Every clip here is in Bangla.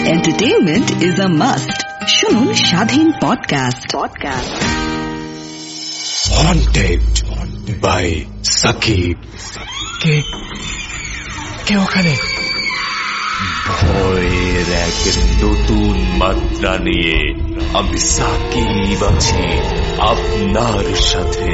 Entertainment is a must. শুনুন Swadhin podcast. Haunted by Sakib. কে ওখানে? ভয়ের এক নতুন মাত্রা নিয়ে আমি সাকিব আছি আপনার সাথে।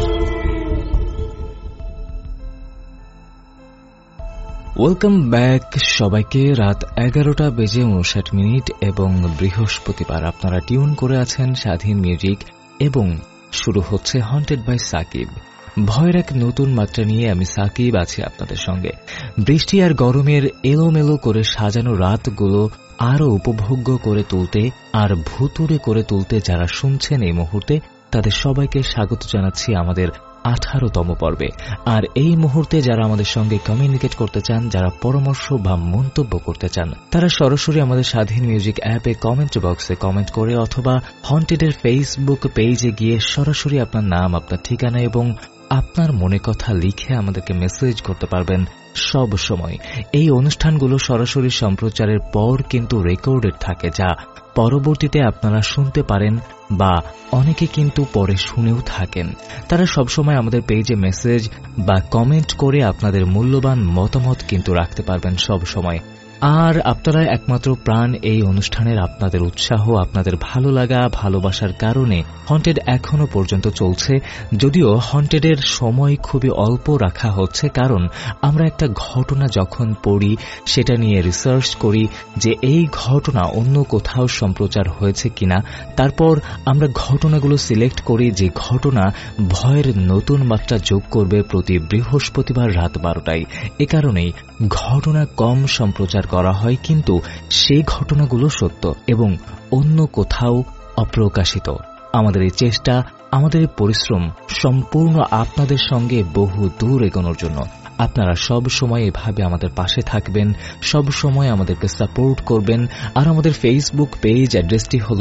ওয়েলকাম ব্যাক সবাইকে। রাত 11টা বেজে 59 এবং বৃহস্পতিবার আপনারা টিউন করে আছেন স্বাধীন মিউজিক এবং শুরু হচ্ছে হন্টেড বাই সাকিব। ভয়ের এক নতুন মাত্রা নিয়ে আমি সাকিব আছি আপনাদের সঙ্গে। বৃষ্টি আর গরমের এলোমেলো করে সাজানো রাতগুলো আরো উপভোগ্য করে তুলতে আর ভুতুড়ে করে তুলতে যারা শুনছেন এই মুহূর্তে তাদের সবাইকে স্বাগত জানাচ্ছি আমাদের 18তম পর্বে। আর এই মুহূর্তে যারা আমাদের সঙ্গে কমিউনিকেট করতে চান, যারা পরামর্শ বা মন্তব্য করতে চান, তারা সরাসরি আমাদের স্বাধীন মিউজিক অ্যাপে কমেন্ট বক্সে কমেন্ট করে অথবা হন্টেডের ফেসবুক পেজে গিয়ে সরাসরি আপনার নাম, আপনার ঠিকানা এবং আপনার মনে কথা লিখে আমাদেরকে মেসেজ করতে পারবেন। সব সময় এই অনুষ্ঠানগুলো সরাসরি সম্প্রচারের পর কিন্তু রেকর্ডেড থাকে, যা পরবর্তীতে আপনারা শুনতে পারেন বা অনেকে কিন্তু পরে শুনেও থাকেন। তারা সবসময় আমাদের পেজে মেসেজ বা কমেন্ট করে আপনাদের মূল্যবান মতামত কিন্তু রাখতে পারবেন সব সময়। আর আপনারা একমাত্র প্রাণ এই অনুষ্ঠানের। আপনাদের উৎসাহ, আপনাদের ভালো লাগা, ভালোবাসার কারণে হন্টেড এখনো পর্যন্ত চলছে। যদিও হন্টেডের সময় খুবই অল্প রাখা হচ্ছে, কারণ আমরা একটা ঘটনা যখন পড়ি সেটা নিয়ে রিসার্চ করি যে এই ঘটনা অন্য কোথাও সম্প্রচার হয়েছে কিনা, তারপর আমরা ঘটনাগুলো সিলেক্ট করি যে ঘটনা ভয়ের নতুন মাত্রা যোগ করবে প্রতি বৃহস্পতিবার রাত 12টায়। এ কারণেই ঘটনা কম সম্প্রচার করা হয়, কিন্তু সেই ঘটনাগুলো সত্য এবং অন্য কোথাও অপ্রকাশিত। আমাদের এই চেষ্টা, আমাদের এই পরিশ্রম সম্পূর্ণ আপনাদের সঙ্গে বহু দূর এগোনোর জন্য। আপনারা সব সময় এভাবে আমাদের পাশে থাকবেন, সব সময় আমাদেরকে সাপোর্ট করবেন। আর আমাদের ফেসবুক পেজ অ্যাড্রেসটি হল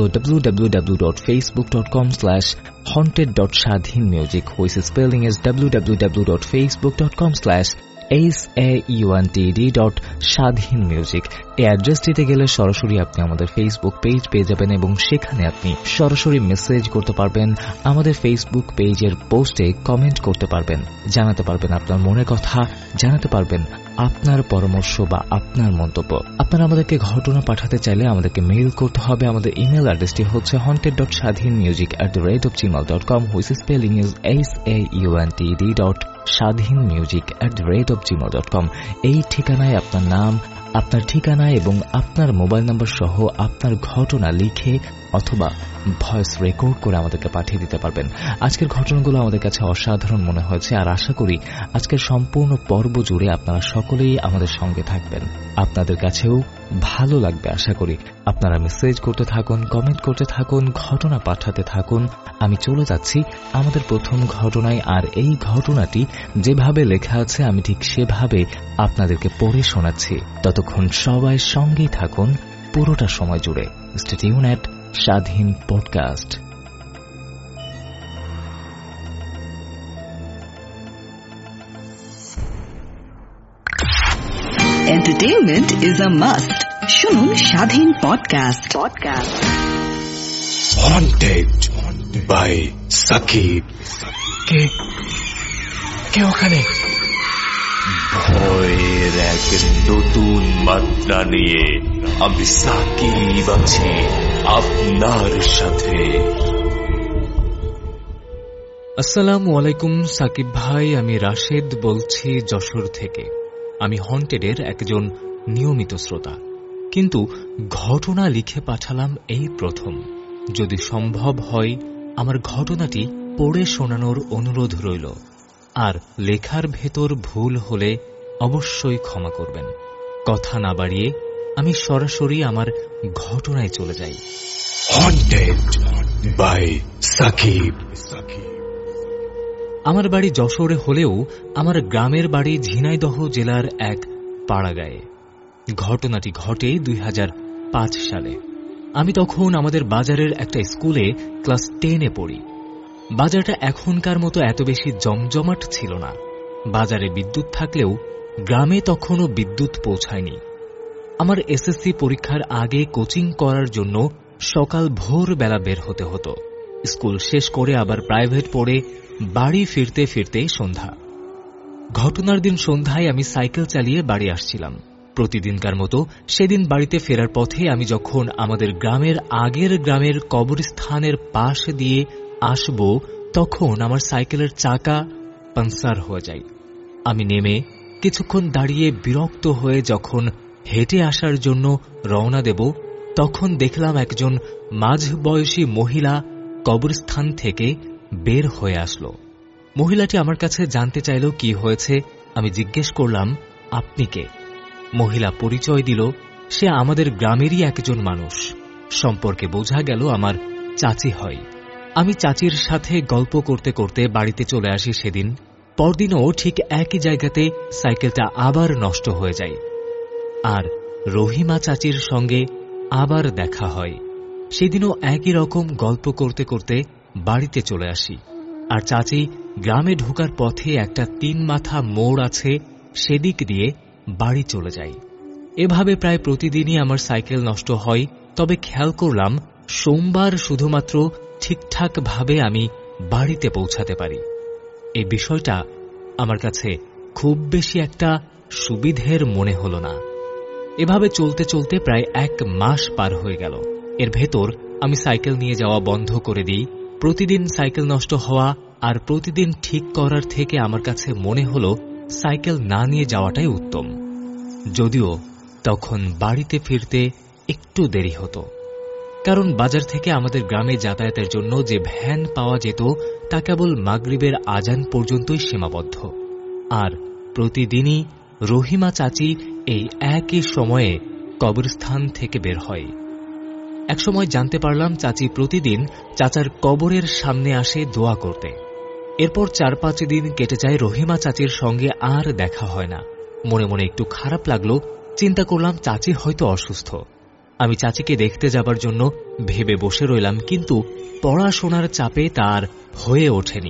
www.facebook.com/haunted.sadhinmusic, which is spelling as www.facebook.com/SAUNTED.SadhinMusic। এই অ্যাড্রেসটিতে গেলে সরাসরি আপনি আমাদের ফেসবুক পেজ পেয়ে যাবেন এবং সেখানে আপনি সরাসরি মেসেজ করতে পারবেন। আমাদের ফেসবুক পেজের পোস্টে কমেন্ট করতে পারবেন, জানাতে পারবেন আপনার মনের কথা, জানাতে পারবেন আপনার পরামর্শ বা আপনার মন্তব্য। আপনারা আমাদেরকে ঘটনা পাঠাতে চাইলে আমাদেরকে মেইল করতে হবে। আমাদের ইমেল অ্যাড্রেসটি হচ্ছে haunted.sadhinmusic@gmail.com, which is spelling is SAUNTED.sadhinmusic@gmail.com। এই ঠিকানায় আপনার নাম, আপনার ঠিকানা এবং আপনার মোবাইল নাম্বার সহ আপনার ঘটনা লিখে অথবা ভয়েস রেকর্ড করে আমাদেরকে পাঠিয়ে দিতে পারবেন। আজকের ঘটনাগুলো আমাদের কাছে অসাধারণ মনে হয়েছে, আর আশা করি আজকের সম্পূর্ণ পর্ব জুড়ে আপনারা সকলেই আমাদের সঙ্গে থাকবেন। আপনাদের কাছেও ভালো লাগবে আশা করি। আপনারা মেসেজ করতে থাকুন, কমেন্ট করতে থাকুন, ঘটনা পাঠাতে থাকুন। আমি চলে যাচ্ছি আমাদের প্রথম ঘটনায়। আর এই ঘটনাটি যেভাবে লেখা আছে আমি ঠিক সেভাবে আপনাদেরকে পড়ে শোনাচ্ছি। ততক্ষণ সবাই সঙ্গেই থাকুন পুরোটা সময় জুড়ে। Stay tune at Swadhin podcast. Entertainment is a must. শুনুন Swadhin podcast. Haunted by Sakib. কে ওখানে? ভয়ের এক নতুন মাত্রা নিয়ে আমি সাকিব আছি আপনার সাথে। আসসালামু আলাইকুম সাকিব ভাই, আমি রাশেদ বলছি যশোর থেকে। আমি হন্টেডের একজন নিয়মিত শ্রোতা, কিন্তু ঘটনা লিখে পাঠালাম এই প্রথম। যদি সম্ভব হয় আমার ঘটনাটি পড়ে শোনানোর অনুরোধ রইল, আর লেখার ভেতর ভুল হলে অবশ্যই ক্ষমা করবেন। কথা না বাড়িয়ে আমি সরাসরি আমার ঘটনায় চলে যাই। Haunted by Shakib. আমার বাড়ি যশোরে হলেও আমার গ্রামের বাড়ি ঝিনাইদহ জেলার এক পাড়াগাঁয়ে। ঘটনাটি ঘটে 2005 সালে। আমি তখন আমাদের বাজারের একটা স্কুলে ক্লাস 10-এ পড়ি। বাজারটা এখনকার মতো এত বেশি জমজমাট ছিল না। বাজারে বিদ্যুৎ থাকলেও গ্রামে তখনও বিদ্যুৎ পৌঁছায়নি। আমার এসএসসি পরীক্ষার আগে কোচিং করার জন্য সকাল ভোরবেলা বের হতে হতো। স্কুল শেষ করে আবার প্রাইভেট পড়ে বাড়ি ফিরতে ফিরতে সন্ধ্যা। ঘটনার দিন সন্ধ্যায় আমি সাইকেল চালিয়ে বাড়ি আসছিলাম। প্রতিদিনকার মতো সেদিন বাড়িতে ফেরার পথে আমি যখন আমাদের গ্রামের আগের গ্রামের কবরস্থানের পাশ দিয়ে আসব, তখন আমার সাইকেলের চাকা পাংচার হয়ে যায়। আমি নেমে কিছুক্ষণ দাঁড়িয়ে বিরক্ত হয়ে যখন হেঁটে আসার জন্য রওনা দেব, তখন দেখলাম একজন মাঝবয়সী মহিলা কবরস্থান থেকে বের হয়ে আসলো। মহিলাটি আমার কাছে জানতে চাইল কি হয়েছে। আমি জিজ্ঞেস করলাম, আপনি কে? মহিলা পরিচয় দিল সে আমাদের গ্রামেরই একজন মানুষ। সম্পর্কে বোঝা গেল আমার চাচি হয়। আমি চাচির সাথে গল্প করতে করতে বাড়িতে চলে আসি সেদিন। পরদিনও ঠিক একই জায়গাতে সাইকেলটা আবার নষ্ট হয়ে যায়, আর রহিমা চাচির সঙ্গে আবার দেখা হয়। সেদিনও একই রকম গল্প করতে করতে বাড়িতে চলে আসি, আর চাচি গ্রামে ঢোকার পথে একটা 3 মাথা মোড় আছে, সেদিক দিয়ে বাড়ি চলে যায়। এভাবে প্রায় প্রতিদিনই আমার সাইকেল নষ্ট হয়। তবে খেয়াল করলাম সোমবার শুধুমাত্র ঠিকঠাকভাবে আমি বাড়িতে পৌঁছাতে পারি। এই বিষয়টা আমার কাছে খুব বেশি একটা সুবিধের মনে হল না। এভাবে চলতে চলতে প্রায় 1 মাস পার হয়ে গেল। এর ভেতর আমি সাইকেল নিয়ে যাওয়া বন্ধ করে দিই। প্রতিদিন সাইকেল নষ্ট হওয়া আর প্রতিদিন ঠিক করার থেকে আমার কাছে মনে হল সাইকেল না নিয়ে যাওয়াটাই উত্তম। যদিও তখন বাড়িতে ফিরতে একটু দেরি হতো, কারণ বাজার থেকে আমাদের গ্রামে যাতায়াতের জন্য যে ভ্যান পাওয়া যেত তা কেবল মাগরিবের আজান পর্যন্তই সীমাবদ্ধ। আর প্রতিদিনই রহিমা চাচি এই একই সময়ে কবরস্থান থেকে বের হয়। একসময় জানতে পারলাম চাচি প্রতিদিন চাচার কবরের সামনে আসে দোয়া করতে। এরপর 4-5 দিন কেটে যায়, রহিমা চাচির সঙ্গে আর দেখা হয় না। মনে মনে একটু খারাপ লাগলো। চিন্তা করলাম চাচি হয়তো অসুস্থ। আমি চাচিকে দেখতে যাবার জন্য ভেবে বসে রইলাম, কিন্তু পড়াশোনার চাপে তার হয়ে ওঠেনি।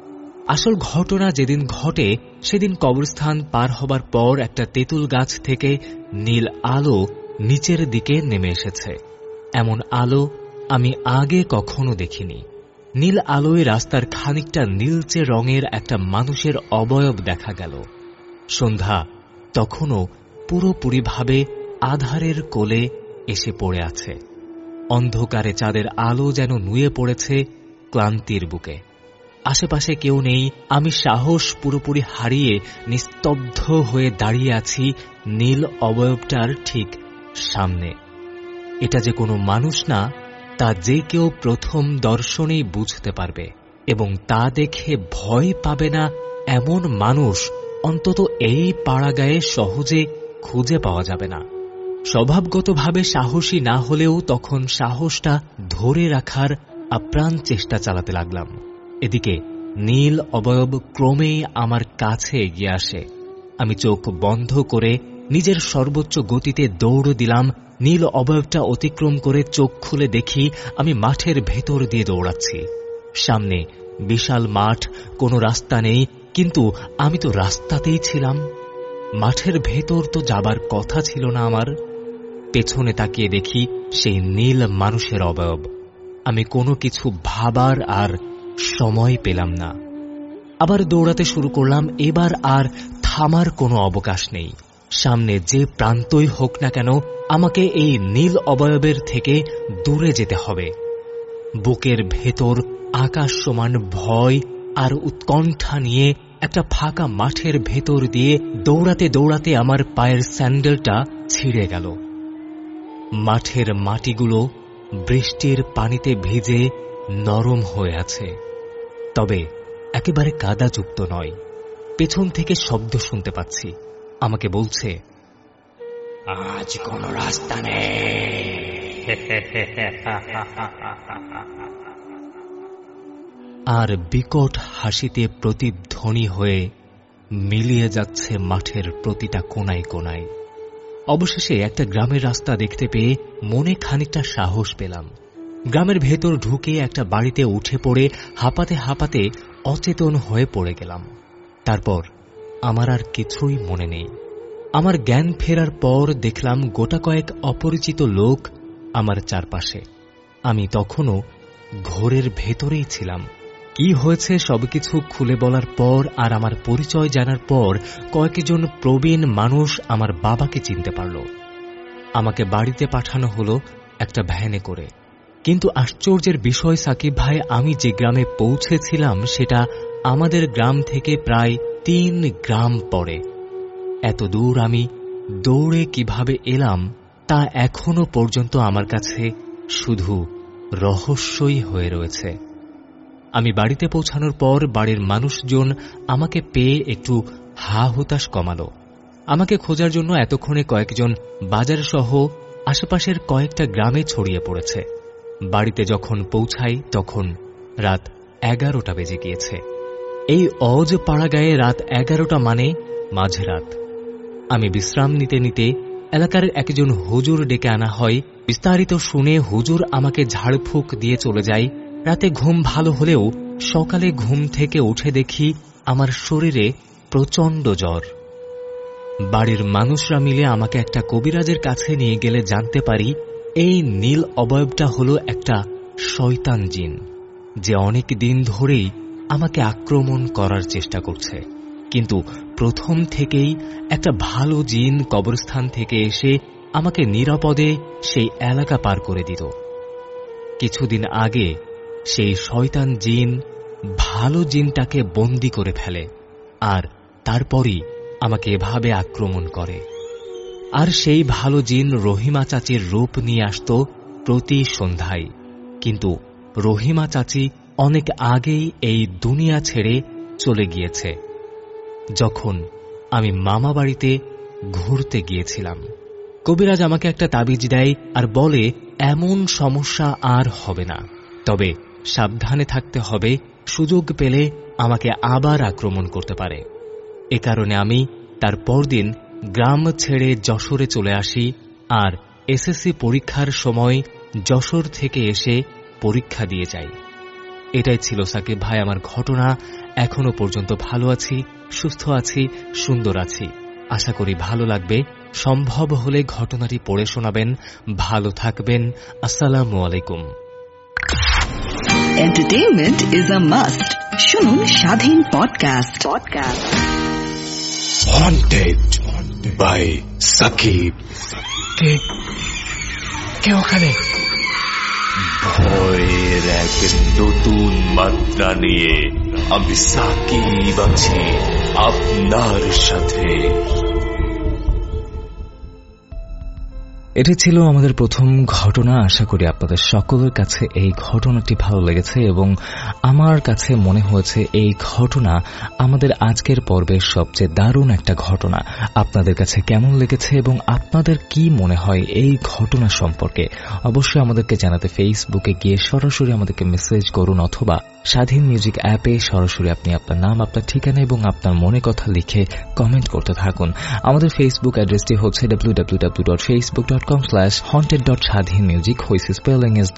আসল ঘটনা যেদিন ঘটে সেদিন কবরস্থান পার হবার পর একটা তেঁতুল গাছ থেকে নীল আলো নিচের দিকে নেমে এসেছে। এমন আলো আমি আগে কখনো দেখিনি। নীল আলোয় রাস্তার খানিকটা নীলচে রঙের একটা মানুষের অবয়ব দেখা গেল। সন্ধ্যা তখনও পুরোপুরিভাবে আধারের কোলে এসে পড়ে আছে। অন্ধকারে চাঁদের আলো যেন নুয়ে পড়েছে ক্লান্তির বুকে। আশেপাশে কেউ নেই। আমি সাহস পুরোপুরি হারিয়ে নিস্তব্ধ হয়ে দাঁড়িয়ে আছি নীল অবয়বটার ঠিক সামনে। এটা যে কোনো মানুষ না, তা যে কেউ প্রথম দর্শনেই বুঝতে পারবে, এবং তা দেখে ভয় পাবে না এমন মানুষ অন্তত এই পাড়াগায়ে সহজে খুঁজে পাওয়া যাবে না। স্বভাবগতভাবে সাহসী না হলেও তখন সাহসটা ধরে রাখার আপ্রাণ চেষ্টা চালাতে লাগলাম। এদিকে নীল অবয়ব ক্রমেই আমার কাছে এগিয়ে আসে। আমি চোখ বন্ধ করে নিজের সর্বোচ্চ গতিতে দৌড় দিলাম। নীল অবয়বটা অতিক্রম করে চোখ খুলে দেখি আমি মাঠের ভেতর দিয়ে দৌড়াচ্ছি। সামনে বিশাল মাঠ, কোনো রাস্তা নেই, কিন্তু আমি তো রাস্তাতেই ছিলাম। মাঠের ভেতর তো যাবার কথা ছিল না আমার। পেছনে তাকিয়ে দেখি সেই নীল মানুষের অবয়ব। আমি কোনো কিছু ভাবার আর সময় পেলাম না। আবার দৌড়াতে শুরু করলাম। এবার আর থামার কোনো অবকাশ নেই। সামনে যে প্রান্তই হোক না কেন আমাকে এই নীল অবয়বের থেকে দূরে যেতে হবে। বুকের ভেতর আকাশ সমান ভয় আর উৎকণ্ঠা নিয়ে একটা ফাঁকা মাঠের ভেতর দিয়ে দৌড়াতে দৌড়াতে আমার পায়ের স্যান্ডেলটা ছিঁড়ে গেল। মাঠের মাটিগুলো বৃষ্টির পানিতে ভিজে নরম হয়ে আছে, তবে একেবারে কাদাযুক্ত নয়। পেছন থেকে শব্দ শুনতে পাচ্ছি, আমাকে বলছে, আজ কোনো রাস্তা নেই। আর বিকট হাসিতে প্রতিধ্বনি হয়ে মিলিয়ে যাচ্ছে মাঠের প্রতিটা কোনায় কোনায়। অবশেষে একটা গ্রামের রাস্তা দেখতে পেয়ে মনে খানিকটা সাহস পেলাম। গ্রামের ভেতর ঢুকে একটা বাড়িতে উঠে পড়ে হাঁপাতে হাঁপাতে অচেতন হয়ে পড়ে গেলাম। তারপর আমার আর কিছুই মনে নেই। আমার জ্ঞান ফেরার পর দেখলাম গোটা কয়েক অপরিচিত লোক আমার চারপাশে। আমি তখনও ঘোরের ভেতরেই ছিলাম। কি হয়েছে সবকিছু খুলে বলার পর আর আমার পরিচয় জানার পর কয়েকজন প্রবীণ মানুষ আমার বাবাকে চিনতে পারল। আমাকে বাড়িতে পাঠানো হলো একটা ভ্যানে করে। কিন্তু আশ্চর্যের বিষয় সাকিব ভাই, আমি যে গ্রামে পৌঁছেছিলাম সেটা আমাদের গ্রাম থেকে প্রায় 3 গ্রাম পরে। এত দূর আমি দৌড়ে কিভাবে এলাম তা এখনো পর্যন্ত আমার কাছে শুধু রহস্যই হয়ে রয়েছে। আমি বাড়িতে পৌঁছানোর পর বাড়ির মানুষজন আমাকে পেয়ে একটু হা হুতাশ কমালো। আমাকে খোঁজার জন্য এতক্ষণে কয়েকজন বাজার সহ আশেপাশের কয়েকটা গ্রামে ছড়িয়ে পড়েছে। বাড়িতে যখন পৌঁছাই তখন রাত 11টা বেজে গিয়েছে। এই অজ পাড়া গায়ে রাত 11টা মানে মাঝরাত। আমি বিশ্রাম নিতে নিতে এলাকার একজন হুজুর ডেকে আনা হয়। বিস্তারিত শুনে হুজুর আমাকে ঝাড়ফুঁক দিয়ে চলে যায়। রাতে ঘুম ভালো হলেও সকালে ঘুম থেকে উঠে দেখি আমার শরীরে প্রচণ্ড জ্বর। বাড়ির মানুষরা মিলে আমাকে একটা কবিরাজের কাছে নিয়ে গেলে জানতে পারি এই নীল অবয়বটা হলো একটা শয়তান জিন, যে অনেক দিন ধরেই আমাকে আক্রমণ করার চেষ্টা করছে। কিন্তু প্রথম থেকেই একটা ভালো জিন কবরস্থান থেকে এসে আমাকে নিরাপদে সেই এলাকা পার করে দিত। কিছুদিন আগে সেই শয়তান জিন ভালো জিনটাকে বন্দী করে ফেলে আর তারপরই আমাকে এভাবে আক্রমণ করে। আর সেই ভালো জিন রহিমা চাচির রূপ নিয়ে আসত প্রতি সন্ধ্যায়। কিন্তু রহিমা চাচি অনেক আগেই এই দুনিয়া ছেড়ে চলে গিয়েছে যখন আমি মামা বাড়িতে ঘুরতে গিয়েছিলাম। কবিরাজ আমাকে একটা তাবিজ দেয় আর বলে এমন সমস্যা আর হবে না, তবে সাবধানে থাকতে হবে, সুযোগ পেলে আমাকে আবার আক্রমণ করতে পারে। এ কারণে আমি তার পরদিন গ্রাম ছেড়ে যশোরে চলে আসি আর এসএসসি পরীক্ষার সময় যশোর থেকে এসে পরীক্ষা দিয়ে যাই। এটাই ছিল সাকিব ভাই আমার ঘটনা। এখনো পর্যন্ত ভালো আছি, সুস্থ আছি, সুন্দর আছি। আশা করি ভালো লাগবে। সম্ভব হলে ঘটনাটি পড়ে শোনাবেন। ভালো থাকবেন। আসসালামু আলাইকুম। Entertainment is a must. শুনুন Swadhin podcast. Haunted by Sakib. কে ওখানে? ভয়ের এক নতুন মাত্রা নিয়ে আমি সাকিব আছি আপনার সাথে। এটি ছিল আমাদের প্রথম ঘটনা। আশা করি আপনাদের সকলের কাছে এই ঘটনাটি ভালো লেগেছে এবং আমার কাছে মনে হয়েছে এই ঘটনা আমাদের আজকের পর্বের সবচেয়ে দারুণ একটা ঘটনা। আপনাদের কাছে কেমন লেগেছে এবং আপনাদের কি মনে হয় এই ঘটনা সম্পর্কে অবশ্যই আমাদেরকে জানাতে ফেসবুকে গিয়ে সরাসরি আমাদেরকে মেসেজ করুন অথবা স্বাধীন মিউজিক অ্যাপে সরাসরি আপনি আপনার নাম, আপনার ঠিকানা এবং আপনার মনে কথা লিখে কমেন্ট করতে থাকুন। আমাদের ফেসবুক অ্যাড্রেসটি হচ্ছে www.facebook.com/haunted.sadhinmusic, which spelling is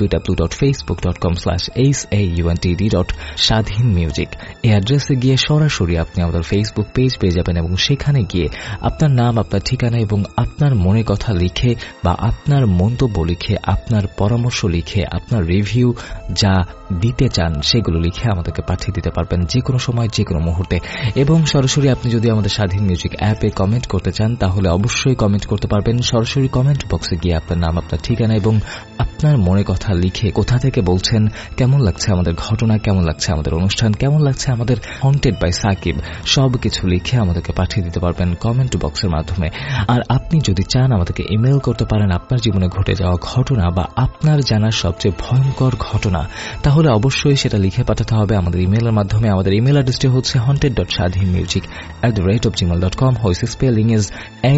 www.facebook.com/HAUNTED.sadhinmusic। এই অ্যাড্রেসে গিয়ে সরাসরি আপনি আমাদের ফেসবুক পেজ পেয়ে যাবেন এবং সেখানে গিয়ে আপনার নাম, আপনার ঠিকানা এবং আপনার মনে কথা লিখে বা আপনার মন্তব্য লিখে, আপনার পরামর্শ লিখে, আপনার রিভিউ যা দিতে চান সেগুলো লিখে আমাদেরকে পাঠিয়ে দিতে পারবেন যে কোনো সময়, যে কোনো মুহূর্তে। এবং সরাসরি আপনি যদি আমাদের স্বাধীন মিউজিক অ্যাপে কমেন্ট করতে চান তাহলে অবশ্যই কমেন্ট করতে পারবেন। সরাসরি কমেন্ট বক্সে গিয়ে আপনার নাম, আপনার ঠিকানা এবং আপনার মনে কথা লিখে কোথা থেকে বলছেন, কেমন লাগছে আমাদের ঘটনা, কেমন লাগছে আমাদের অনুষ্ঠান, কেমন লাগছে আমাদের হন্টেড বাই সাকিব, সব কিছু লিখে আমাদেরকে পাঠিয়ে দিতে পারবেন কমেন্ট বক্সের মাধ্যমে। আর আপনি যদি চান আমাদেরকে ইমেল করতে পারেন আপনার জীবনে ঘটে যাওয়া ঘটনা বা আপনার জানার সবচেয়ে ভয়ঙ্কর ঘটনা, তাহলে অবশ্যই সেটা লিখে পাঠাতে হবে আমাদের ইমেলের মাধ্যমে। আমাদের ইমেল অ্যাড্রেসটি হচ্ছে haunted.sadhinmusic@gmail.com, which spelling is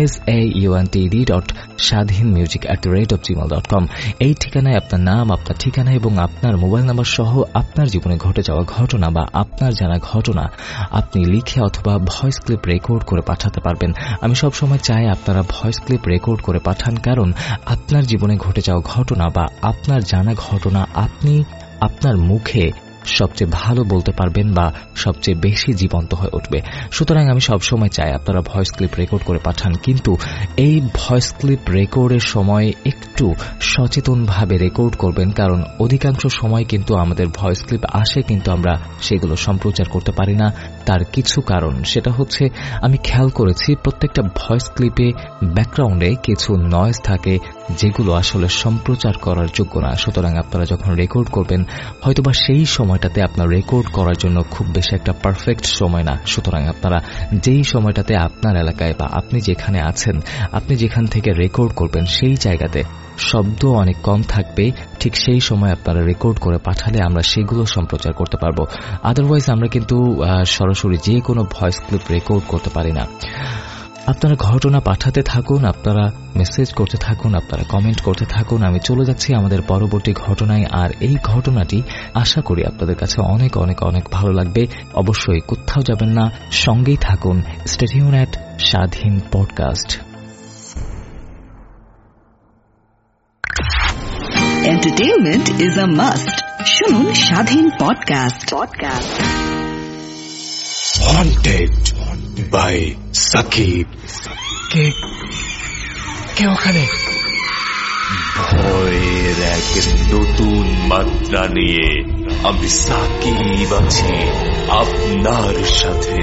SAUNTED.sadhinmusic@gmail.com। এই ঠিকানায় আপনার নাম, আপনার ঠিকানা এবং আপনার মোবাইল নাম্বার সহ আপনার জীবনে ঘটে যাওয়া ঘটনা বা আপনার জানা ঘটনা আপনি লিখে অথবা ভয়েস ক্লিপ রেকর্ড করে পাঠাতে পারবেন। আমি সবসময় চাই আপনারা ভয়েস ক্লিপ রেকর্ড করে পাঠান, কারণ আপনার জীবনে ঘটে যাওয়া ঘটনা বা আপনার জানা ঘটনা আপনি আপনার মুখে সবচেয়ে ভালো বলতে পারবেন বা সবচেয়ে বেশি জীবন্ত হয়ে উঠবে। সুতরাং আমি সবসময় চাই আপনারা ভয়েস ক্লিপ রেকর্ড করে পাঠান, কিন্তু এই ভয়েস ক্লিপ রেকর্ডের সময় একটু সচেতনভাবে রেকর্ড করবেন, কারণ অধিকাংশ সময় কিন্তু আমাদের ভয়েস ক্লিপ আসে কিন্তু আমরা সেগুলো সম্প্রচার করতে পারি না। তার কিছু কারণ, সেটা হচ্ছে আমি খেয়াল করেছি প্রত্যেকটা ভয়েস ক্লিপে ব্যাকগ্রাউন্ডে কিছু নয়েজ থাকে যেগুলো আসলে সম্প্রচার করার যোগ্য না। সুতরাং আপনারা যখন রেকর্ড করবেন হয়তোবা সেই সময়টাতে আপনার রেকর্ড করার জন্য খুব বেশি একটা পারফেক্ট সময় না। সুতরাং আপনারা যেই সময়টাতে আপনার এলাকায় বা আপনি যেখানে আছেন, আপনি যেখান থেকে রেকর্ড করবেন সেই জায়গাতে শব্দ অনেক কম থাকবে, ঠিক সেই সময় আপনারা রেকর্ড করে পাঠালে আমরা সেগুলো সম্প্রচার করতে পারবো। আদারওয়াইজ আমরা কিন্তু সরাসরি যে কোনো ভয়েস ক্লিপ রেকর্ড করতে পারি না। আপনারা ঘটনা পাঠাতে থাকুন, আপনারা মেসেজ করতে থাকুন, আপনারা কমেন্ট করতে থাকুন। আমি চলে যাচ্ছি আমাদের পরবর্তী ঘটনায়, আর এই ঘটনাটি আশা করি আপনাদের কাছে অনেক অনেক অনেক ভালো লাগবে। অবশ্যই কোথাও যাবেন না, সঙ্গেই থাকুন। Stay tune at Swadhin podcast. Entertainment is a must. শুনুন Swadhin podcast. Haunted by Sakib. কে ওখানে? ভয়ের এক নতুন মাত্রা নিয়ে আমি সাকিব আছি আপনার সাথে।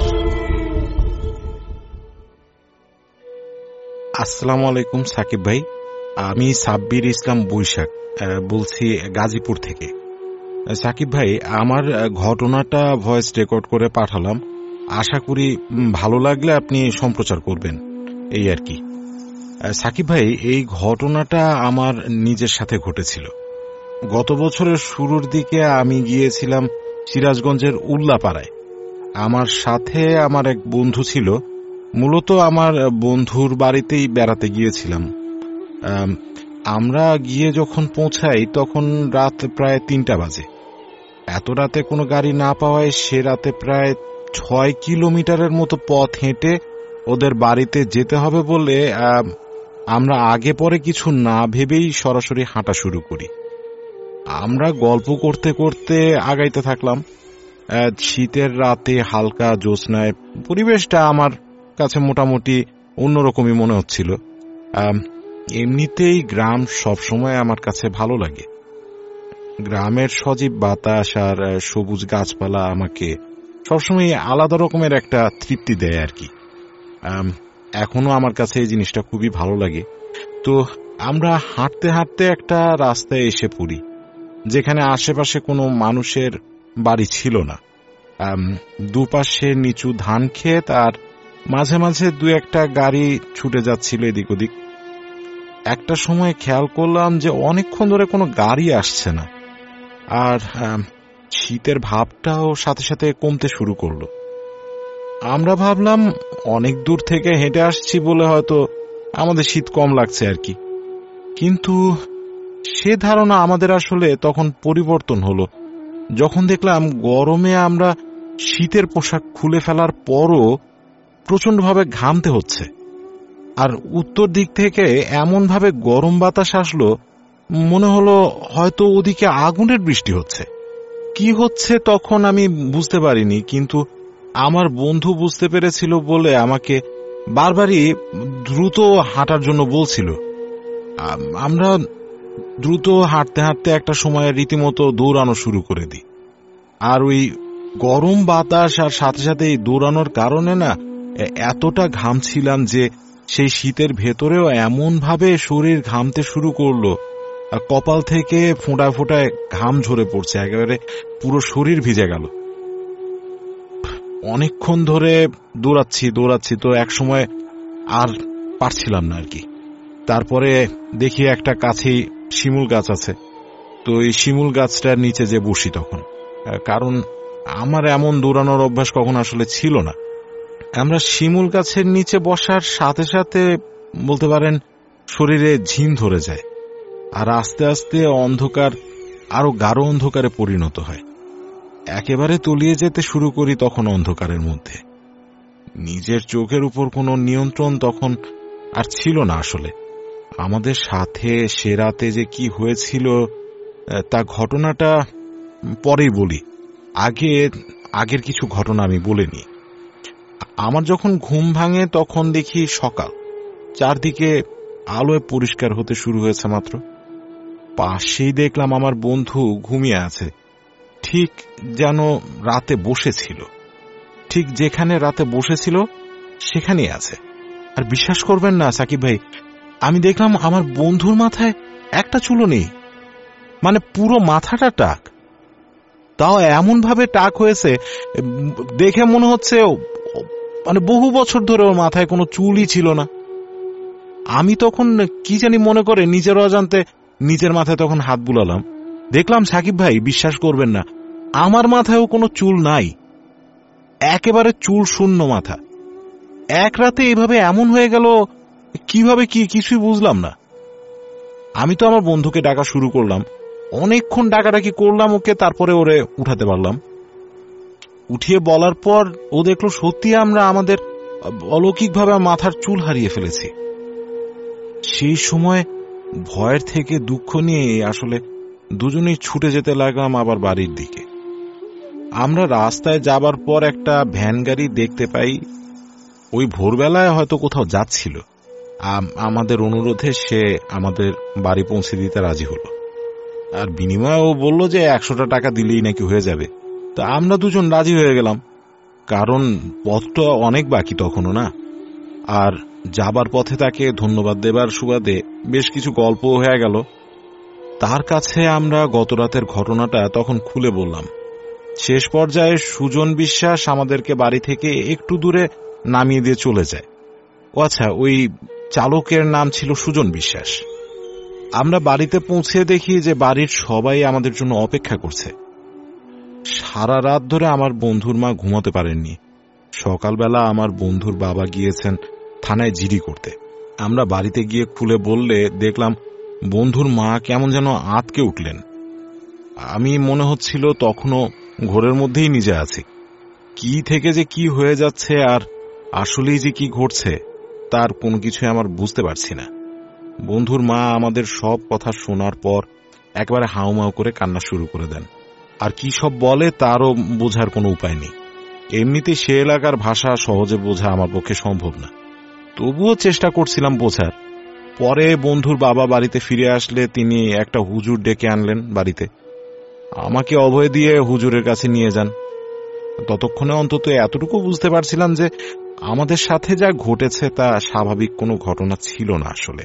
আসসালামু আলাইকুম সাকিব ভাই, আমি সাব্বির ইসলাম বৈশাখ বলছি গাজীপুর থেকে। সাকিব ভাই, আমার ঘটনাটা ভয়েস রেকর্ড করে পাঠালাম, আশা করি ভালো লাগলে আপনি সম্প্রচার করবেন, এই আর কি। সাকিব ভাই, এই ঘটনাটা আমার নিজের সাথে ঘটেছিল। গত বছরের শুরুর দিকে আমি গিয়েছিলাম সিরাজগঞ্জের উল্লাপাড়ায়। আমার সাথে আমার এক বন্ধু ছিল, মূলত আমার বন্ধুর বাড়িতেই বেড়াতে গিয়েছিলাম। আমরা গিয়ে যখন পৌঁছাই তখন রাত প্রায় 3টা বাজে। এত রাতে কোনো গাড়ি না পাওয়ায় সে রাতে প্রায় 6 কিলোমিটারের মতো পথ হেঁটে ওদের বাড়িতে যেতে হবে বলে আমরা আগে পরে কিছু না ভেবেই সরাসরি হাঁটা শুরু করি। আমরা গল্প করতে করতে আগাইতে থাকলাম। শীতের রাতে হালকা জ্যোৎস্নায় পরিবেশটা আমার কাছে মোটামুটি অন্যরকমই মনে হচ্ছিল। এমনিতেই গ্রাম সবসময় আমার কাছে ভালো লাগে। গ্রামের সজীব বাতাস আর সবুজ গাছপালা আমাকে সবসময় আলাদা রকমের একটা তৃপ্তি দেয় আর কি। এখনো আমার কাছে এই জিনিসটা খুবই ভালো লাগে। তো আমরা হাঁটতে হাঁটতে একটা রাস্তায় এসে পড়ি যেখানে আশেপাশে কোনো মানুষের বাড়ি ছিল না। দুপাশে নিচু ধান ক্ষেত আর মাঝে মাঝে 2-1টা গাড়ি ছুটে যাচ্ছিল এদিক ওদিক। একটা সময় খেয়াল করলাম যে অনেকক্ষণ ধরে কোনো গাড়ি আসছে না, আর শীতের ভাবটাও সাথে সাথে কমতে শুরু করলো। আমরা ভাবলাম অনেক দূর থেকে হেঁটে আসছি বলে হয়তো আমাদের শীত কম লাগছে আর কি। কিন্তু সে ধারণা আমাদের আসলে তখন পরিবর্তন হলো যখন দেখলাম গরমে আমরা শীতের পোশাক খুলে ফেলার পরও প্রচন্ডভাবে ঘামতে হচ্ছে। আর উত্তর দিক থেকে এমনভাবে গরম বাতাস আসলো, মনে হলো হয়তো ওদিকে আগুনের বৃষ্টি হচ্ছে। কি হচ্ছে তখন আমি বুঝতে পারিনি, কিন্তু আমার বন্ধু বুঝতে পেরেছিল বলে আমাকে বারবারই দ্রুত হাঁটার জন্য বলছিল। আমরা দ্রুত হাঁটতে হাঁটতে একটা সময় রীতিমতো দৌড়ানো শুরু করে দিই। আর ওই গরম বাতাস আর সাথে সাথে এই দৌড়ানোর কারণে না এতটা ঘামছিলাম যে সেই শীতের ভেতরেও এমনভাবে শরীর ঘামতে শুরু করলো, কপাল থেকে ফোঁটায় ফোঁটায় ঘাম ঝরে পড়ছে, একেবারে পুরো শরীর ভিজে গেল। অনেকক্ষণ ধরে দৌড়াচ্ছি তো এক সময় আর পারছিলাম না আর কি। তারপরে দেখি একটা কাছেই শিমুল গাছ আছে, তো এই শিমুল গাছটার নিচে যে বসি তখন, কারণ আমার এমন দৌড়ানোর অভ্যাস কখন আসলে ছিল না। আমরা শিমুল গাছের নিচে বসার সাথে সাথে বলতে পারেন শরীরে ঝিম ধরে যায়, আর আস্তে আস্তে অন্ধকার আরো গাঢ় অন্ধকারে পরিণত হয়। একেবারে তলিয়ে যেতে শুরু করি তখন অন্ধকারের মধ্যে। নিজের চোখের উপর কোনো নিয়ন্ত্রণ তখন আর ছিল না আসলে। আমাদের সাথে সে রাতে যে কি হয়েছিল তা ঘটনাটা পরেই বলি, আগের কিছু ঘটনা আমি বলে নিই। আমার যখন ঘুম ভাঙে তখন দেখি সকাল, চারদিকে আলোয় পরিষ্কার হতে শুরু হয়েছে মাত্র। পাশেই দেখলাম আমার বন্ধু ঘুমিয়ে আছে, ঠিক যেন রাতে বসেছিল, ঠিক যেখানে রাতে বসেছিল সেখানেই আছে। আর বিশ্বাস করবেন না সাকিব ভাই, আমি দেখলাম আমার বন্ধুর মাথায় একটা চুলও নেই, মানে পুরো মাথাটা টাক। তাও এমন ভাবে টাক হয়েছে দেখে মনে হচ্ছে মানে বহু বছর ধরে ওর মাথায় কোনো চুলই ছিল না। আমি তখন কি জানি মনে করে নিজের অজান্তে নিজের মাথায় তখন হাত বুলালাম, দেখলাম সাকিব ভাই বিশ্বাস করবেন না, আমার মাথায়ও কোনো চুল নাই, একেবারে চুল শূন্য মাথা। এক রাতে এইভাবে এমন হয়ে গেল, কিভাবে কি কিছুই বুঝলাম না। আমি তো আমার বন্ধুকে ডাকা শুরু করলাম, অনেকক্ষণ ডাকাডাকি করলাম ওকে, তারপরে ওরে উঠাতে পারলাম। উঠিয়ে বলার পর ও দেখলো সত্যি আমরা আমাদের অলৌকিকভাবে মাথার চুল হারিয়ে ফেলেছি। সেই সময় ভয়ের থেকে দুঃখ নিয়ে আসলে দুজনেই ছুটে যেতে লাগলাম আবার বাড়ির দিকে। আমরা রাস্তায় যাবার পর একটা ভ্যান গাড়ি দেখতে পাই, ওই ভোরবেলায় হয়তো কোথাও যাচ্ছিল। আমাদের অনুরোধে সে আমাদের বাড়ি পৌঁছে দিতে রাজি হলো, আর বিনিময়ে ও বলল যে 100টা টাকা দিলেই নাকি হয়ে যাবে। তা আমরা দুজন রাজি হয়ে গেলাম, কারণ পথটা অনেক বাকি তখনও না। আর যাবার পথে তাকে ধন্যবাদ দেবার সুবাদে বেশ কিছু গল্প হয়ে গেল। তার কাছে আমরা গতরাতের ঘটনাটা তখন খুলে বললাম। শেষ পর্যায়ে সুজন বিশ্বাস আমাদেরকে বাড়ি থেকে একটু দূরে নামিয়ে দিয়ে চলে যায়। ও আচ্ছা, ওই চালকের নাম ছিল সুজন বিশ্বাস। আমরা বাড়িতে পৌঁছে দেখি যে বাড়ির সবাই আমাদের জন্য অপেক্ষা করছে। সারা রাত ধরে আমার বন্ধুর মা ঘুমাতে পারেননি। সকালবেলা আমার বন্ধুর বাবা গিয়েছেন থানায় জিডি করতে। আমরা বাড়িতে গিয়ে খুলে বললে দেখলাম বন্ধুর মা কেমন যেন আঁতকে উঠলেন। আমি মনে হচ্ছিল তখনও ঘোরের মধ্যেই নিজে আছি। কি থেকে যে কি হয়ে যাচ্ছে আর আসলেই যে কি ঘটছে তার কোনো কিছু আমার বুঝতে পারছি না। বন্ধুর মা আমাদের সব কথা শোনার পর একবারে হাউমাউ করে কান্না শুরু করে দেন। আর কি সব বলে তারও বোঝার কোনো উপায় নেই। এমনিতে সে এলাকার ভাষা সহজে বোঝা আমার পক্ষে সম্ভব না, তবুও চেষ্টা করছিলাম বোঝার। পরে বন্ধুর বাবা বাড়িতে ফিরে আসলে তিনি একটা হুজুর ডেকে আনলেন বাড়িতে, আমাকে অভয় দিয়ে হুজুরের কাছে নিয়ে যান। ততক্ষণে অন্তত এতটুকু বুঝতে পারছিলাম যে আমাদের সাথে যা ঘটেছে তা স্বাভাবিক কোনো ঘটনা ছিল না আসলে।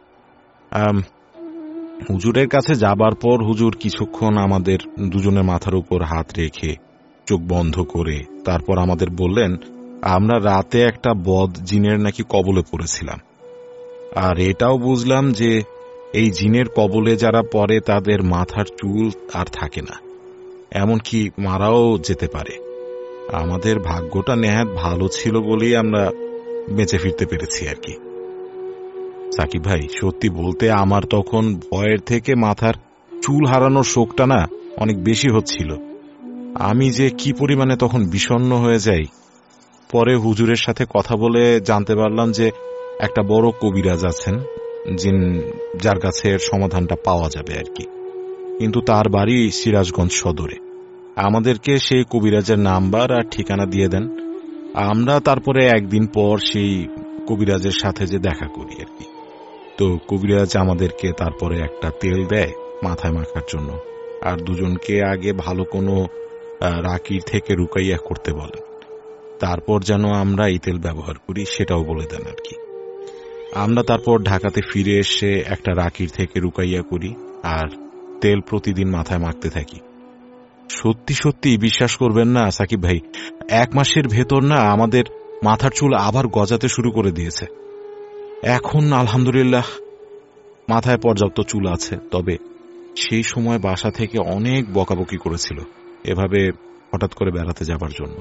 হুজুরের কাছে যাবার পর হুজুর কিছুক্ষণ আমাদের দুজনের মাথার উপর হাত রেখে চোখ বন্ধ করে তারপর আমাদের বললেন আমরা রাতে একটা বদ জিনের নাকি কবলে পড়েছিলাম। আর এটাও বুঝলাম যে এই জিনের কবলে যারা পড়ে তাদের মাথার চুল আর থাকে না, এমনকি মারাও যেতে পারে। আমাদের ভাগ্যটা নেহাত ভালো ছিল বলেই আমরা বেঁচে ফিরতে পেরেছি আর কি। সাকিব ভাই, সত্যি বলতে আমার তখন ভয়ের থেকে মাথার চুল হারানোর শোকটা না অনেক বেশি হচ্ছিল। আমি যে কি পরিমাণে তখন বিষণ্ণ হয়ে যাই। পরে হুজুরের সাথে কথা বলে জানতে পারলাম যে একটা বড় কবিরাজ আছেন যার কাছে এর সমাধানটা পাওয়া যাবে আর কি, কিন্তু তার বাড়ি সিরাজগঞ্জ সদরে। আমাদেরকে সেই কবিরাজের নাম্বার আর ঠিকানা দিয়ে দেন। আমরা তারপরে একদিন পর সেই কবিরাজের সাথে যে দেখা করি আর কি। তো কবিরাজ আমাদেরকে তারপরে একটা তেল দেয় মাথায় মাখার জন্য, আর দুজনকে আগে ভালো কোনো রাকির থেকে রুকাইয়া করতে বলেন, তারপর যেন আমরা এই তেল ব্যবহার করি সেটাও বলে দেন আর কি। আমরা তারপর ঢাকাতে ফিরে এসে একটা রাকির থেকে রুকাইয়া করি আর তেল প্রতিদিন মাথায় মাখতে থাকি। সত্যি সত্যি বিশ্বাস করবেন না সাকিব ভাই, 1 মাসের ভেতর না আমাদের মাথার চুল আবার গজাতে শুরু করে দিয়েছে। এখন আলহামদুলিল্লাহ মাথায় পর্যাপ্ত চুল আছে। তবে সেই সময় বাসা থেকে অনেক বকাবকি করেছিল এভাবে হঠাৎ করে বেড়াতে যাবার জন্য।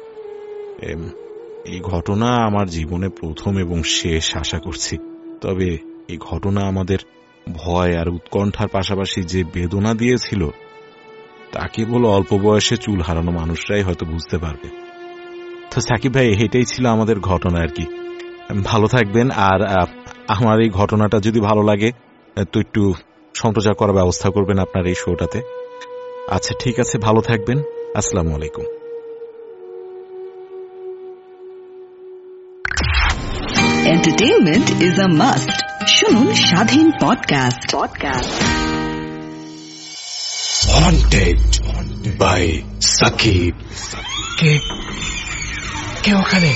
এই ঘটনা আমার জীবনে প্রথম এবং শেষ আশা করছি। তবে এই ঘটনা আমাদের ভয় আর উৎকণ্ঠার পাশাপাশি যে বেদনা দিয়েছিল তা কেবল অল্প বয়সে চুল হারানো মানুষরাই হয়তো বুঝতে পারবে। তো সাকিব ভাই, এটাই ছিল আমাদের ঘটনা আর কি। ভালো থাকবেন। আর আমার এই ঘটনাটা যদি ভালো লাগে তো একটু সম্প্রচার করার ব্যবস্থা করবেন আপনার এই শোটাতে। আচ্ছা ঠিক আছে, ভালো থাকবেন। আসসালামু আলাইকুম। Entertainment is a must. শুনুন Swadhin podcast. Haunted by Sakib. কে ওখানে?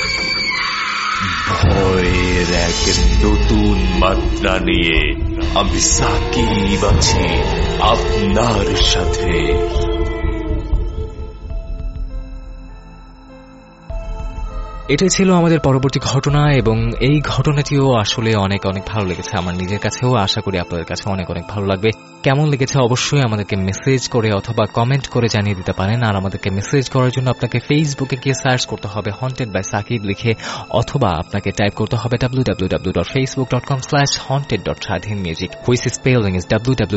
ভয়ের এক নতুন মাত্রা নিয়ে আমি সাকিব আছি আপনার সাথে। এটাই ছিল আমাদের পরবর্তী ঘটনা, এবং এই ঘটনাটিও আসলে অনেক অনেক ভালো লেগেছে আমার নিজের কাছেও। আশা করি আপনাদের কাছে অনেক অনেক ভালো লাগবে। কেমন লেগেছে অবশ্যই আমাদেরকে মেসেজ করে অথবা কমেন্ট করে জানিয়ে দিতে পারেন। আর আমাদেরকে মেসেজ করার জন্য আপনাকে ফেসবুকে গিয়ে সার্চ করতে হবে হন্টেড বাই সাকিব লিখে, অথবা আপনাকে টাইপ করতে হবে www.facebook.com/haunted.shadhinmusic, which spelling is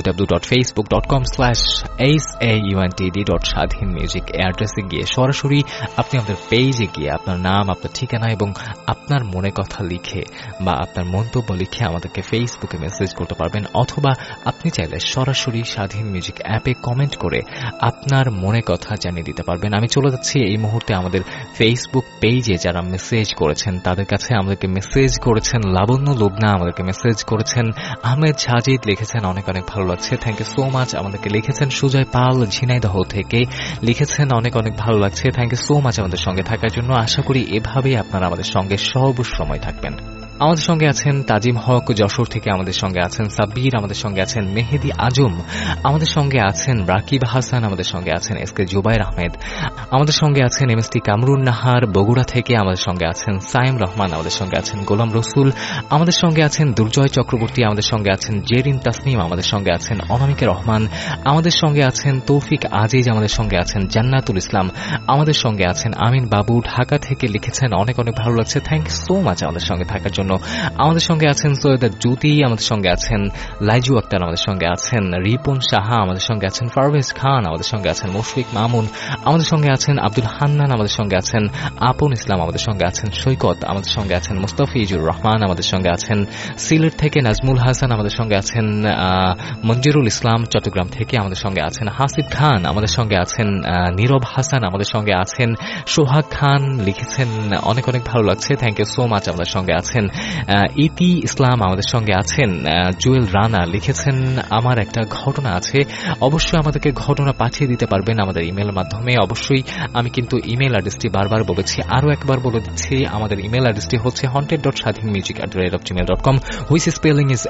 www.facebook.com/SAUNTD.shadhinmusic। এই অ্যাড্রেসে গিয়ে সরাসরি আপনি আমাদের পেজে গিয়ে আপনার নাম, আপনার ঠিকানা এবং আপনার মনে কথা লিখে বা আপনার মন্তব্য লিখে আমাদেরকে ফেসবুকে মেসেজ করতে পারবেন, অথবা আপনি চাইলে সরাসরি স্বাধীন মিউজিক অ্যাপে কমেন্ট করে আপনার মনে কথা জানিয়ে দিতে পারবেন। আমি চলে যাচ্ছি এই মুহূর্তে আমাদের ফেসবুক পেজে যারা মেসেজ করেছেন তাদের কাছে। আমাদেরকে মেসেজ করেছেন লাবণ্য লুবনা, আমাদেরকে মেসেজ করেছেন আহমেদ সাজিদ, লিখেছেন অনেক অনেক ভালো লাগছে, থ্যাংক ইউ সো মাচ। আমাদেরকে লিখেছেন সুজয় পাল ঝিনাইদহ থেকে, লিখেছেন অনেক অনেক ভালো লাগছে, থ্যাংক ইউ সো মাচ আমাদের সঙ্গে থাকার জন্য। আশা করি এভাবেই আপনারা আমাদের সঙ্গে সব সময় থাকবেন। আমাদের সঙ্গে আছেন তাজিম হক যশোর থেকে, আমাদের সঙ্গে আছেন সাব্বির, আমাদের সঙ্গে আছেন মেহেদি আজম, আমাদের সঙ্গে আছেন রাকিব হাসান, আমাদের সঙ্গে আছেন এস কে জুবাইর আহমেদ, আমাদের সঙ্গে আছেন এমএসটি কামরুন নাহার বগুড়া থেকে, আমাদের সঙ্গে আছেন সাইম রহমান, আমাদের সঙ্গে আছেন গোলাম রসুল, আমাদের সঙ্গে আছেন দুর্জয় চক্রবর্তী, আমাদের সঙ্গে আছেন জেরিন তাসনিম, আমাদের সঙ্গে আছেন অনামিকা রহমান, আমাদের সঙ্গে আছেন তৌফিক আজিজ, আমাদের সঙ্গে আছেন জান্নাতুল ইসলাম, আমাদের সঙ্গে আছেন আমিন বাবু ঢাকা থেকে, লিখেছেন অনেক অনেক ভালো লাগছে, থ্যাংক ইউ সো মাচ আমাদের সঙ্গে থাকার জন্য। আমাদের সঙ্গে আছেন সৈয়দা জ্যোতি, আমাদের সঙ্গে আছেন লাইজু আক্তার, আমাদের সঙ্গে আছেন রিপন সাহা, আমাদের সঙ্গে আছেন পারভেজ খান, আমাদের সঙ্গে আছেন মুশফিক মামুন, আমাদের সঙ্গে আছেন আব্দুল হান্নান, আমাদের সঙ্গে আছেন আপন ইসলাম, আমাদের সঙ্গে আছেন সৈকত, আমাদের সঙ্গে আছেন মুস্তাফিজুর রহমান, আমাদের সঙ্গে আছেন সিলেট থেকে নাজমুল হাসান, আমাদের সঙ্গে আছেন মঞ্জুরুল ইসলাম চট্টগ্রাম থেকে, আমাদের সঙ্গে আছেন হাসিব খান, আমাদের সঙ্গে আছেন নীরব হাসান, আমাদের সঙ্গে আছেন সোহাগ খান, লিখেছেন অনেক অনেক ভালো লাগছে, থ্যাংক ইউ সো মাচ। আমাদের সঙ্গে আছেন ইতি ইসলাম, আমাদের সঙ্গে আছেন জুয়েল রানা, লিখেছেন আমার একটা ঘটনা আছে, অবশ্যই আমাদেরকে ঘটনা পাঠিয়ে দিতে পারবেন আমাদের ইমেলের মাধ্যমে। অবশ্যই আমি কিন্তু ইমেল অ্যাড্রেসটি বারবার বলেছি, আরও একবার বলে দিচ্ছি, আমাদের ইমেল অ্যাড্রেসটি হচ্ছে haunted.shadhinmusic@gmail.com, which spelling is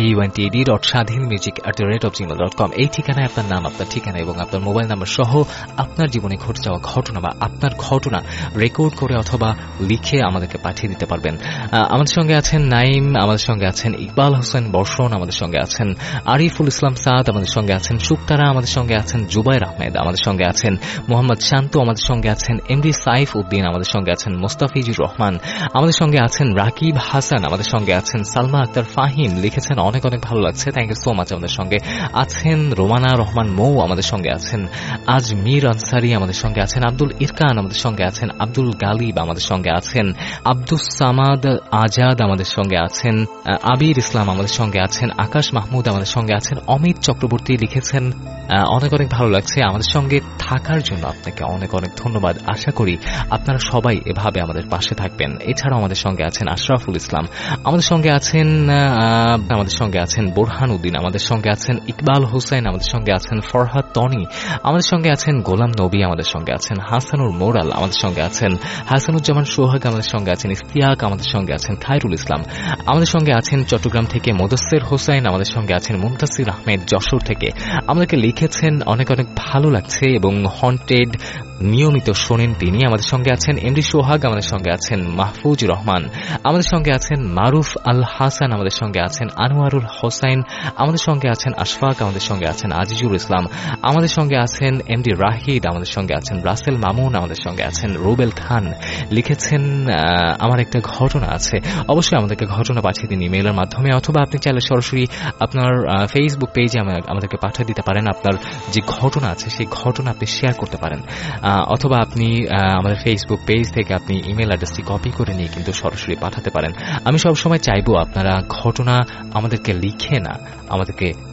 SAUNTED.shadhinmusic@gmail.com। এই ঠিকানায় আপনার নাম, আপনার ঠিকানা এবং আপনার মোবাইল নাম্বার সহ আপনার জীবনে ঘটে যাওয়া ঘটনা বা আপনার ঘটনা রেকর্ড করে অথবা লিখে আমাদেরকে পাঠিয়ে দিতে পারবেন। আমাদের সঙ্গে আছেন নাইম, আমাদের সঙ্গে আছেন ইকবাল হোসেন বর্ষণ, আমাদের সঙ্গে আছেন আরিফুল ইসলাম সাদ, আমাদের সঙ্গে আছেন সুক্তারা, আমাদের সঙ্গে আছেন জুবাইর আহমেদ, আমাদের সঙ্গে আছেন মোহাম্মদ শান্ত, আমাদের সঙ্গে আছেন এমডি সাইফ উদ্দিন, আমাদের সঙ্গে আছেন মোস্তাফিজুর রহমান, আমাদের সঙ্গে আছেন রাকিব হাসান, আমাদের সঙ্গে আছেন সালমা আক্তার ফাহিম, লিখেছেন অনেক অনেক ভালো লাগছে, থ্যাংক ইউ সো মাচ। আমাদের সঙ্গে আছেন রোমানা রহমান মৌ, আমাদের সঙ্গে আছেন আজমির আনসারি, আমাদের সঙ্গে আছেন আব্দুল ইরকান, আমাদের সঙ্গে আছেন আব্দুল গালিব, আমাদের সঙ্গে আছেন আব্দুস সামাদ আজাদ, আমাদের সঙ্গে আছেন আবির ইসলাম, আমাদের সঙ্গে আছেন আকাশ মাহমুদ, আমাদের সঙ্গে আছেন অমিত চক্রবর্তী, লিখেছেন অনেক অনেক ভালো লাগছে, আমাদের সঙ্গে থাকার জন্য আপনাকে অনেক অনেক ধন্যবাদ। আশা করি আপনারা সবাই এভাবে আমাদের পাশে থাকবেন। এছাড়াও আমাদের সঙ্গে আছেন আশরাফুল ইসলাম, আমাদের সঙ্গে আছেন বোরহান উদ্দিন, আমাদের সঙ্গে আছেন ইকবাল হোসেন, আমাদের সঙ্গে আছেন ফরহাদ তনি, আমাদের সঙ্গে আছেন গোলাম নবী, আমাদের সঙ্গে আছেন হাসানুর মোরাল, আমাদের সঙ্গে আছেন হাসানুজ্জামান সোহাগ, আমাদের সঙ্গে আছেন ইফতিয়াক, আমাদের সঙ্গে আছেন খায়রুল ইসলাম, আমাদের সঙ্গে আছেন চট্টগ্রাম থেকে মোদাসসির হোসেন, আমাদের সঙ্গে আছেন মুনতাসির আহমেদ যশোর থেকে, আমাদেরকে লিখেছেন অনেক অনেক ভালো লাগছে এবং হন্টেড নিয়মিত শোনেন তিনি। আমাদের সঙ্গে আছেন এমডি সোহাগ, আমাদের সঙ্গে আছেন মাহফুজ রহমান, আমাদের সঙ্গে আছেন মারুফ আল হাসান, আমাদের সঙ্গে আছেন আনোয়ারুল হোসাইন, আমাদের সঙ্গে আছেন আশফাক, আমাদের সঙ্গে আছেন আজিজুল ইসলাম, আমাদের সঙ্গে আছেন এমডি রাহিদ, আমাদের সঙ্গে আছেন রাসেল মামুন, আমাদের সঙ্গে আছেন রুবেল খান, লিখেছেন আমার একটা ঘটনা আছে। অবশ্যই আমাদেরকে ঘটনা পাঠিয়ে দিন ইমেইলের মাধ্যমে, অথবা আপনি চাইলে সরাসরি আপনার ফেসবুক পেজে আমাদেরকে পাঠিয়ে দিতে পারেন। আপনার যে ঘটনা আছে সেই ঘটনা আপনি শেয়ার করতে পারেন, অথবা আপনি আমাদের ফেসবুক পেজ থেকে আপনি ইমেল অ্যাড্রেসটি কপি করে নিয়ে কিন্তু সরাসরি পাঠাতে পারেন। আমি সবসময় চাইবো আপনারা ঘটনা আমাদেরকে লিখে না, আমাদেরকে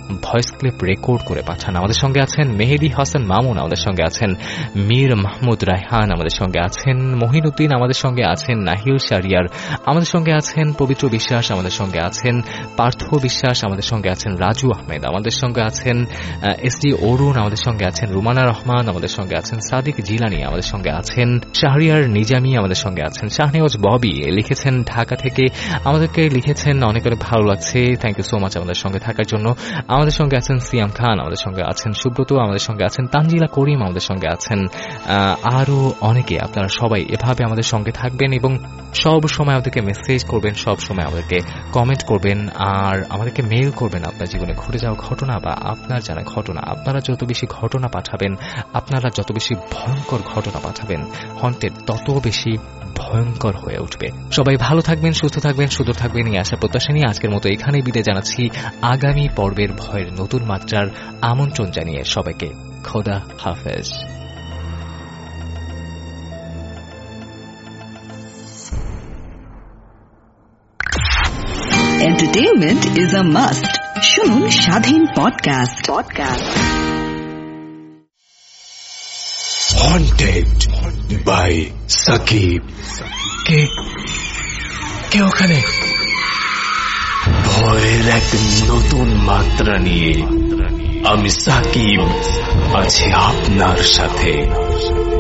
ভয়েস ক্লিপ রেকর্ড করে পাঠান। আমাদের সঙ্গে আছেন মেহেদি হাসান মামুন, আমাদের সঙ্গে আছেন মীর মাহমুদ রায়হান, আমাদের সঙ্গে আছেন মহিনুদ্দিন, আমাদের সঙ্গে আছেন নাহিল শারিয়ার, আমাদের সঙ্গে আছেন পবিত্র বিশ্বাস, আমাদের সঙ্গে আছেন পার্থ বিশ্বাস, আমাদের সঙ্গে আছেন রাজু আহমেদ, আমাদের সঙ্গে আছেন এসডি অরুণ, আমাদের সঙ্গে আছেন রুমানা রহমান, আমাদের সঙ্গে আছেন সাদিক জিলানি, আমাদের সঙ্গে আছেন শাহরিয়ার নিজামী, আমাদের সঙ্গে আছেন শাহনেওয়াজ ববি, লিখেছেন ঢাকা থেকে, আমাদেরকে লিখেছেন অনেক অনেক ভালো লাগছে, থ্যাংক ইউ সো মাচ আমাদের সঙ্গে থাকার জন্য। আমাদের সঙ্গে আছেন সিয়াম খান, আমাদের সঙ্গে আছেন সুব্রত, আমাদের সঙ্গে আছেন তানজিলা করিম, আমাদের সঙ্গে আছেন আরো অনেকে। আপনারা সবাই এভাবে আমাদের সঙ্গে থাকবেন এবং সব সময় আমাদেরকে মেসেজ করবেন, সব সময় আমাদেরকে কমেন্ট করবেন, আর আমাদেরকে মেইল করবেন আপনার জীবনে ঘটে যাওয়া ঘটনা বা আপনার জানা ঘটনা। আপনারা যত বেশি ঘটনা পাঠাবেন, আপনারা যত বেশি ভয়ঙ্কর ঘটনা পাঠাবেন, হন্টেড তত বেশি ভয়ঙ্কর হয়ে উঠবে। সবাই ভালো থাকবেন, সুস্থ থাকবেন, সুন্দর থাকবেন, এই আশা প্রত্যাশা নিয়ে আজকের মতো এখানেই বিদায় জানাচ্ছি। আগামী পর্বের ভয়ের নতুন মাত্রার আমন্ত্রণ জানিয়ে সবাইকে খোদা হাফেজ। Entertainment is a must. শুনুন Swadhin podcast. Haunted by Sakib. কে ওখানে? ভয়ের এক নতুন মাত্রা নিয়ে আমি সাকিব আছি আপনার সাথে।